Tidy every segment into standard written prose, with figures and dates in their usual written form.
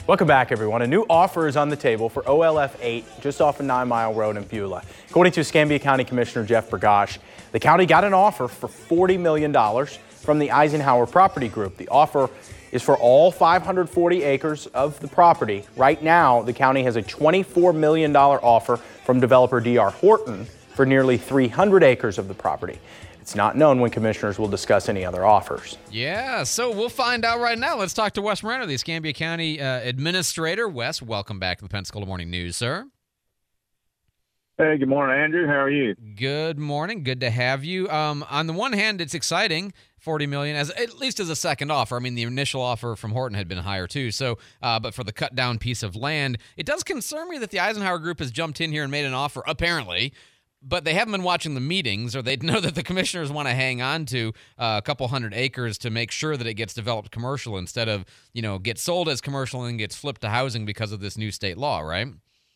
Welcome back, everyone. A new offer is on the table for OLF 8 just off of 9 Mile Road in Beulah. According to Escambia County Commissioner Jeff Bergosh, the county got an offer for $40 million from the Eisenhower Property Group. The offer is for all 540 acres of the property. Right now, the county has a $24 million offer from developer D.R. Horton for nearly 300 acres of the property. It's not known when commissioners will discuss any other offers. Yeah, so we'll find out right now. Let's talk to Wes Moreno, the Escambia County Administrator. Wes, welcome back to the Pensacola Morning News, sir. Hey, good morning, Andrew. How are you? Good morning. Good to have you. On the one hand, it's exciting, $40 million, at least as a second offer. I mean, the initial offer from Horton had been higher too. So, but for the cut down piece of land, it does concern me that the Eisenhower Group has jumped in here and made an offer, apparently. But they haven't been watching the meetings, or they know that the commissioners want to hang on to a couple hundred acres to make sure that it gets developed commercial instead of, get sold as commercial and gets flipped to housing because of this new state law, right?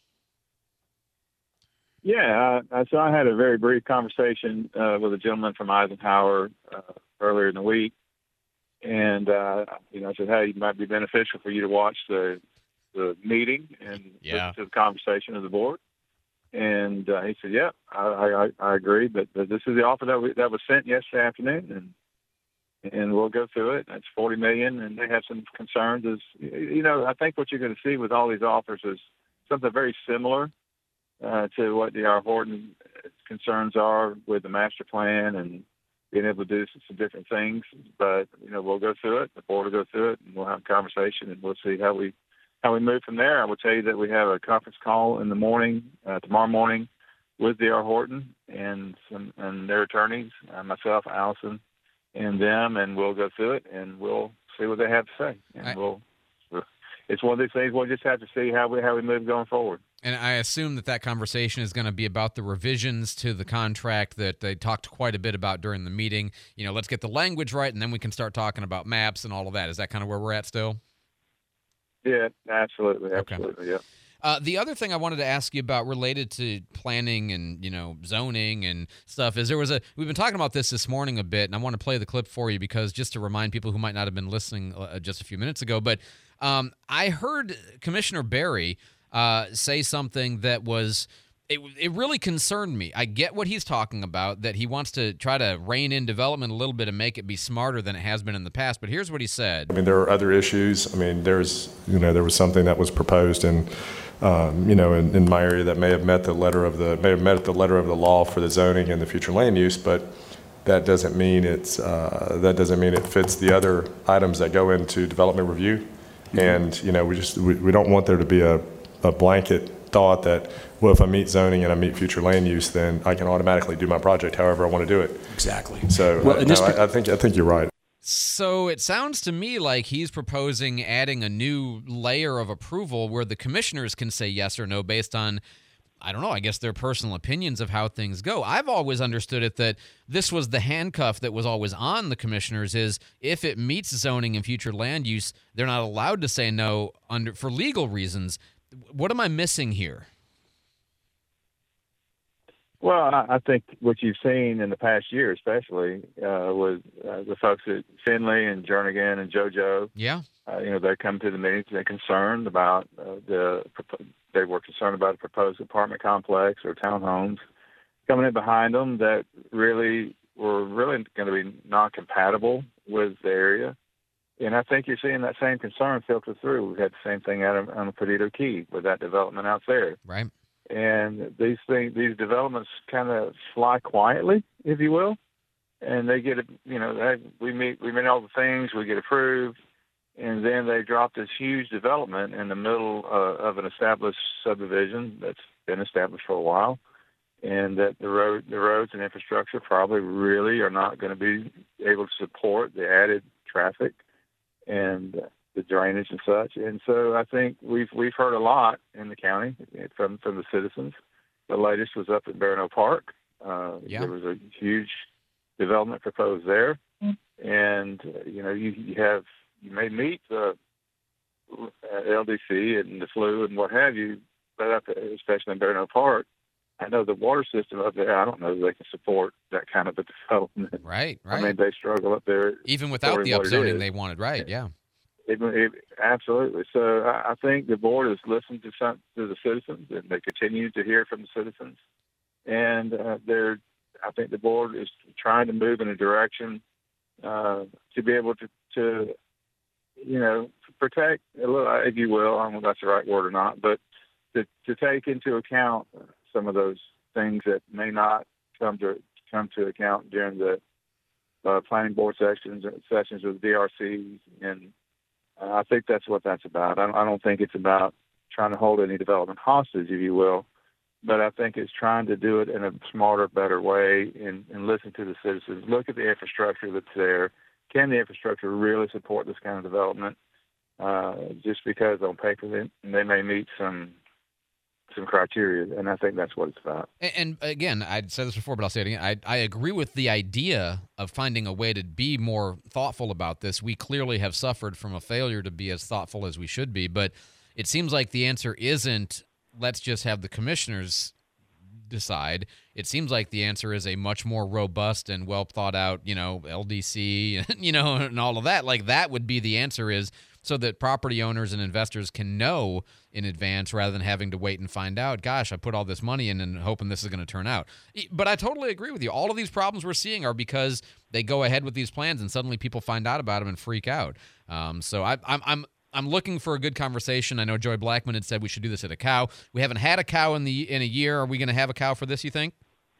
Yeah, so I had a very brief conversation with a gentleman from Eisenhower earlier in the week, and I said, hey, it might be beneficial for you to watch the meeting and listen to the conversation of the board. And he said, yeah, I agree, but this is the offer that was sent yesterday afternoon, and we'll go through it. It's $40 million, and they have some concerns. I think what you're going to see with all these offers is something very similar to what D.R. Horton concerns are with the master plan and being able to do some different things. But, we'll go through it. The board will go through it, and we'll have a conversation, and we'll see how we move from there. I will tell you that we have a conference call in the morning, tomorrow morning, with D.R. Horton and their attorneys, myself, Allison, and them, and we'll go through it, and we'll see what they have to say. And it's one of these things we'll just have to see how we move going forward. And I assume that conversation is going to be about the revisions to the contract that they talked quite a bit about during the meeting. Let's get the language right, and then we can start talking about maps and all of that. Is that kind of where we're at still? Yeah, absolutely, okay. Yeah. The other thing I wanted to ask you about related to planning and, zoning and stuff is we've been talking about this morning a bit, and I want to play the clip for you because just to remind people who might not have been listening just a few minutes ago, but I heard Commissioner Berry say something that it really concerned me. I get what he's talking about, that he wants to try to rein in development a little bit and make it be smarter than it has been in the past. But here's what he said. I mean, there are other issues. I mean, there was something that was proposed in my area that may have met the letter of the law for the zoning and the future land use, but that doesn't mean it fits the other items that go into development review. And we don't want there to be a blanket thought that, well, if I meet zoning and I meet future land use, then I can automatically do my project however I want to do it. Exactly. So I think you're right. So it sounds to me like he's proposing adding a new layer of approval where the commissioners can say yes or no based on, I don't know, I guess their personal opinions of how things go. I've always understood it that this was the handcuff that was always on the commissioners is if it meets zoning and future land use, they're not allowed to say no for legal reasons. What am I missing here? Well, I think what you've seen in the past year, especially with the folks at Finley and Jernigan and JoJo, they come to the meetings. They're concerned about they were concerned about a proposed apartment complex or townhomes coming in behind them that were really going to be non-compatible with the area. And I think you're seeing that same concern filter through. We've had the same thing out on the Perdido Key with that development out there. Right. And these developments kind of fly quietly, if you will, and they get we meet all the things, we get approved, and then they drop this huge development in the middle of an established subdivision that's been established for a while, and that the roads and infrastructure probably really are not going to be able to support the added traffic and the drainage and such. And so I think we've heard a lot in the county from the citizens. The latest was up at Barano Park. There was a huge development proposed there. And, you may meet the LDC and the flu and what have you, but especially in Barano Park, I know the water system up there, I don't know if they can support that kind of a development. Right. I mean, they struggle up there. Even without the upzoning they wanted, right, yeah. Absolutely. So I think the board has listened to the citizens, and they continue to hear from the citizens. And I think the board is trying to move in a direction to be able to protect a little, if you will. I don't know if that's the right word or not, but to take into account some of those things that may not come to account during the planning board sessions with DRCs, and I think that's what that's about. I don't think it's about trying to hold any development hostage, if you will, but I think it's trying to do it in a smarter, better way and listen to the citizens, look at the infrastructure that's there. Can the infrastructure really support this kind of development? Just because on paper they may meet some criteria, and I think that's what it's about. And again, I'd said this before, but I'll say it again. I agree with the idea of finding a way to be more thoughtful about this. We clearly have suffered from a failure to be as thoughtful as we should be, but it seems like the answer isn't let's just have the commissioners decide. It seems like the answer is a much more robust and well thought out, LDC, and all of that. Like that would be the answer, is so that property owners and investors can know in advance rather than having to wait and find out, gosh, I put all this money in and hoping this is going to turn out. But I totally agree with you. All of these problems we're seeing are because they go ahead with these plans and suddenly people find out about them and freak out. So I'm looking for a good conversation. I know Joy Blackman had said we should do this at a cow. We haven't had a cow in a year. Are we going to have a cow for this, you think?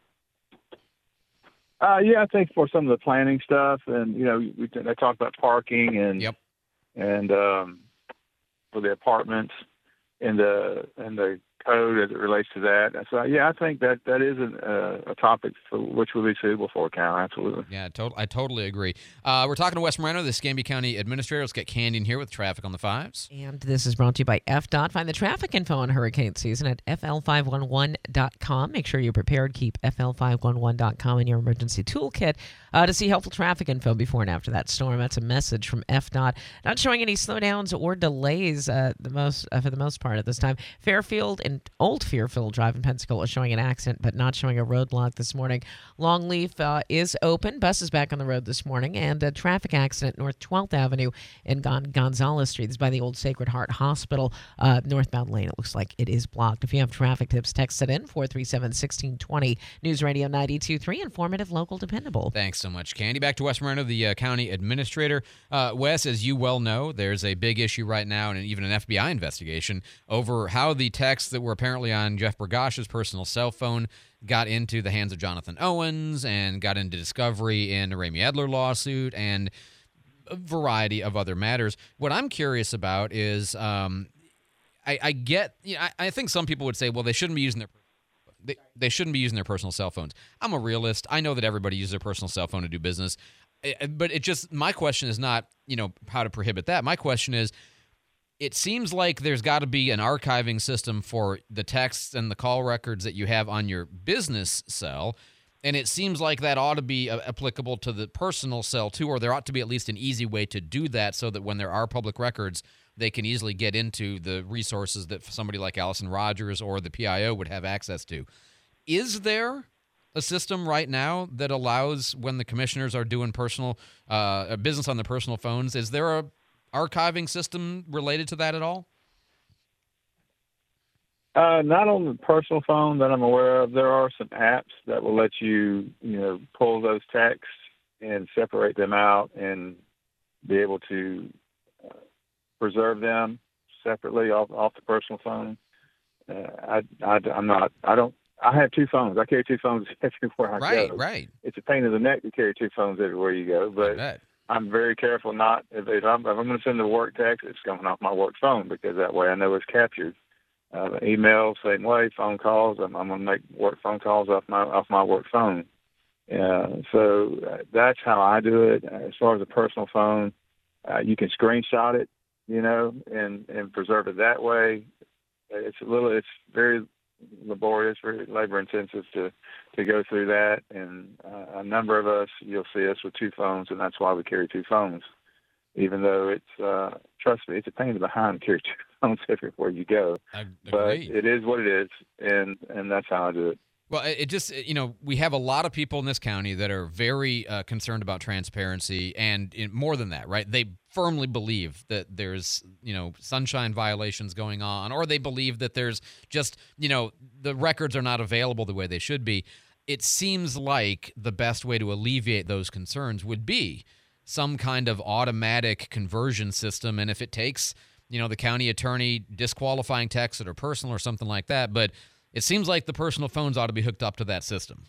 Yeah, I think for some of the planning stuff, and they talked about parking and yep. and for the apartments and the code as it relates to that. So yeah, I think that is a topic for which would be suitable for a cow. Absolutely. Yeah, I totally agree. We're talking to Wes Moreno, the Escambia County Administrator. Let's get Candy in here with traffic on the fives. And this is brought to you by FDOT. Find the traffic info on hurricane season at fl511.com. Make sure you're prepared. Keep fl511.com in your emergency toolkit to see helpful traffic info before and after that storm. That's a message from FDOT. Not showing any slowdowns or delays for the most part at this time. Fairfield and Old Fairfield Drive in Pensacola showing an accident, but not showing a roadblock this morning. Longleaf is open. Bus is back on the road this morning. And a traffic accident North 12th Avenue in Gonzales Street. This is by the old Sacred Heart Hospital. Northbound lane, it looks like it is blocked. If you have traffic tips, text it in, 437-1620. News Radio 92.3, informative, local, dependable. Thanks so much, Candy. Back to Wes Moreno, the county administrator. Wes, as you well know, there's a big issue right now, and even an FBI investigation, over how the texts that were apparently on Jeff Bergosh's personal cell phone got into the hands of Jonathan Owens and got into discovery in a Ramey Edler lawsuit and a variety of other matters. What I'm curious about is I get, I think some people would say, well, they shouldn't be using they shouldn't be using their personal cell phones. I'm a realist. I know that everybody uses their personal cell phone to do business. But my question is not, how to prohibit that. My question is, it seems like there's got to be an archiving system for the texts and the call records that you have on your business cell. And it seems like that ought to be applicable to the personal cell too, or there ought to be at least an easy way to do that so that when there are public records, they can easily get into the resources that somebody like Allison Rogers or the PIO would have access to. Is there a system right now that allows, when the commissioners are doing personal business on their personal phones, is there a archiving system related to that at all? Not on the personal phone that I'm aware of. There are some apps that will let you, pull those texts and separate them out and be able to preserve them separately off the personal phone. I have two phones. I carry two phones everywhere I go. Right. It's a pain in the neck to carry two phones everywhere you go, but I'm very careful not. If I'm going to send a work text, it's going off my work phone because that way I know it's captured. Email, same way. Phone calls, I'm going to make work phone calls off my work phone. So that's how I do it. As far as a personal phone, you can screenshot it, and preserve it that way. It's very laborious, very labor intensive to go through that. And a number of us, you'll see us with two phones, and that's why we carry two phones. Even though it's, trust me, it's a pain in the behind to carry two phones everywhere you go. But it is what it is, and that's how I do it. Well, it just, we have a lot of people in this county that are very concerned about transparency, and more than that, right? They firmly believe that there's, sunshine violations going on, or they believe that there's just, the records are not available the way they should be. It seems like the best way to alleviate those concerns would be some kind of automatic conversion system, and if it takes, the county attorney disqualifying texts that are personal or something like that, but it seems like the personal phones ought to be hooked up to that system.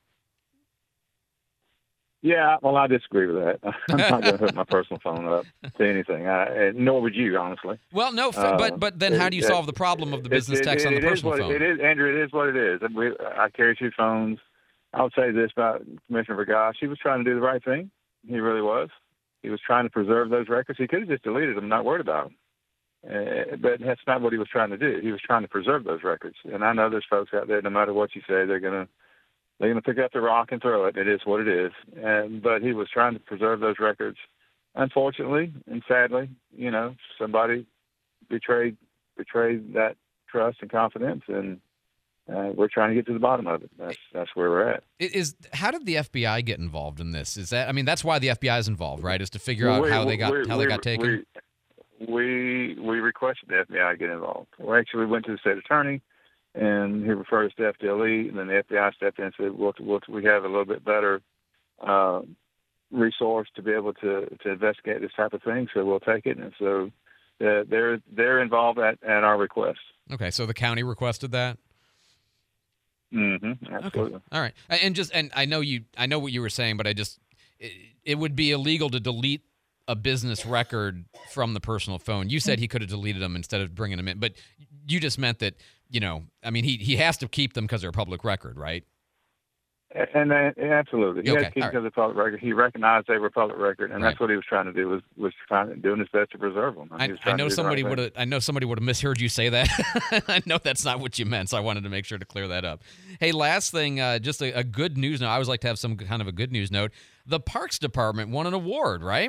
Yeah, well, I disagree with that. I'm not going to hook my personal phone up to anything, nor would you, honestly. Well, no, but then how do you solve the problem of the business text on the personal phone? It is, Andrew, it is what it is. I carry 2 phones. I would say this about Commissioner Bergosh. He was trying to do the right thing. He really was. He was trying to preserve those records. He could have just deleted them, not worried about them. But that's not what he was trying to do. He was trying to preserve those records. And I know there's folks out there, no matter what you say, they're gonna pick up the rock and throw it. It is what it is. But he was trying to preserve those records. Unfortunately and sadly, somebody betrayed that trust and confidence, and we're trying to get to the bottom of it. That's where we're at. How did the FBI get involved in this? That's why the FBI is involved, right? Is to figure out how they got taken. We requested the FBI to get involved. We actually went to the state attorney, and he referred us to FDLE, and then the FBI stepped in and said, we have a little bit better resource to be able to investigate this type of thing, so we'll take it. And so they're involved at our request. Okay, so the county requested that? Mm-hmm, absolutely. Okay. All right. And I know what you were saying, but it would be illegal to delete a business record from the personal phone. You said he could have deleted them instead of bringing them in, but you just meant that, he has to keep them because they're a public record, right? And absolutely. He had to keep them because they're public record. He recognized they were public record, and that's what he was trying to do, was doing his best to preserve them. I know somebody would have misheard you say that. I know that's not what you meant, so I wanted to make sure to clear that up. Hey, last thing, just a good news note. I always like to have some kind of a good news note. The Parks Department won an award, right?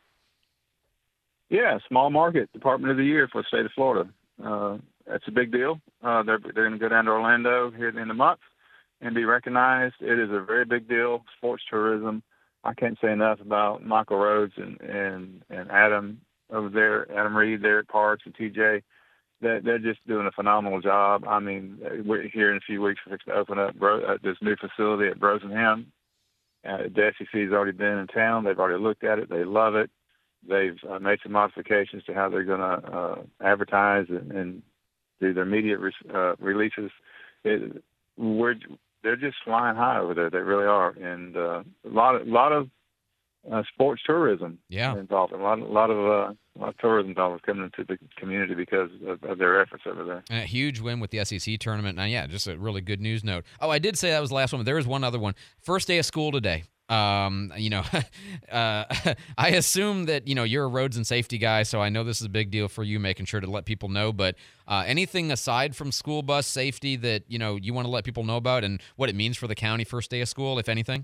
Yeah, Small Market Department of the Year for the state of Florida. That's a big deal. They're going to go down to Orlando here at the end of the month and be recognized. It is a very big deal. Sports tourism. I can't say enough about Michael Rhodes and Adam over there, Adam Reed there at Parks, and TJ. They're just doing a phenomenal job. I mean, we're here in a few weeks. We're fixing to open up this new facility at Brosenham. The SEC has already been in town. They've already looked at it. They love it. They've made some modifications to how they're going to advertise and do their media releases. They're just flying high over there. They really are, and a lot of sports tourism involved. A lot of tourism dollars coming into the community because of their efforts over there. And a huge win with the SEC tournament. Now, just a really good news note. Oh, I did say that was the last one, but there is one other one. First day of school today. I assume that, you're a roads and safety guy, so I know this is a big deal for you, making sure to let people know, but anything aside from school bus safety that, you want to let people know about and what it means for the county first day of school, if anything?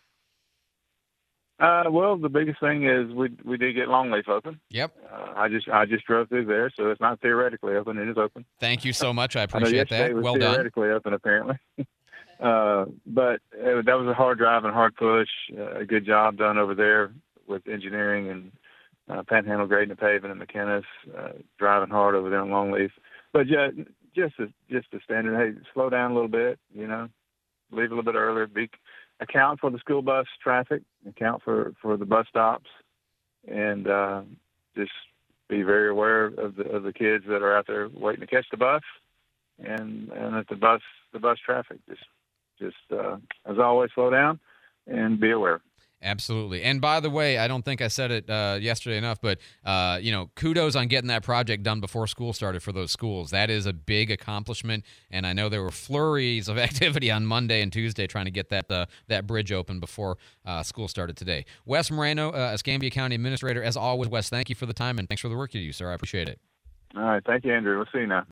Well, the biggest thing is we did get Longleaf open. Yep. I just drove through there, so it's not theoretically open. It is open. Thank you so much. I appreciate that. It was well done. Theoretically open, apparently. But that was a hard drive and hard push. A good job done over there with engineering and Panhandle Grading and Paving and McKinnis, driving hard over there on Longleaf. But just the standard. Hey, slow down a little bit. Leave a little bit earlier. Account for the school bus traffic. Account for the bus stops, and just be very aware of the kids that are out there waiting to catch the bus, and at the bus traffic. Just as always, slow down and be aware. Absolutely. And by the way, I don't think I said it yesterday enough, but, kudos on getting that project done before school started for those schools. That is a big accomplishment, and I know there were flurries of activity on Monday and Tuesday trying to get that bridge open before school started today. Wes Moreno, Escambia County Administrator. As always, Wes, thank you for the time, and thanks for the work you do, sir. I appreciate it. All right. Thank you, Andrew. We'll see you now.